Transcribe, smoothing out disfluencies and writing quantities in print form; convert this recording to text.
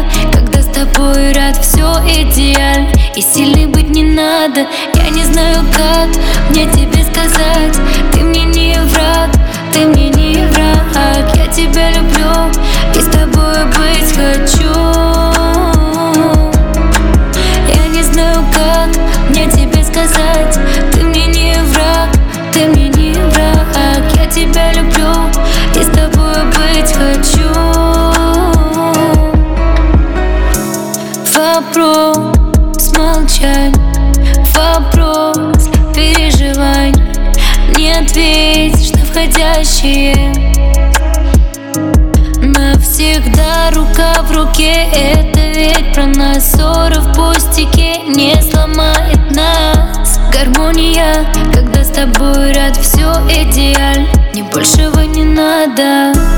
когда с тобой рад, все идеально. И сильной быть не надо. Я не знаю, как мне тебе сказать. Ты мне не враг, ты мне не враг. Я тебя люблю и с тобой быть хочу. Я не знаю, как мне тебе сказать. Ты мне не враг, ты мне не враг. Я тебя люблю и с тобой быть хочу. Вопрос молчать, вопрос переживаний. Не ответишь на входящие. Навсегда рука в руке, это ведь про нас. Ссора в пустяке не сломает нас. Гармония, когда с тобой рад, все идеально. Мне большего не надо.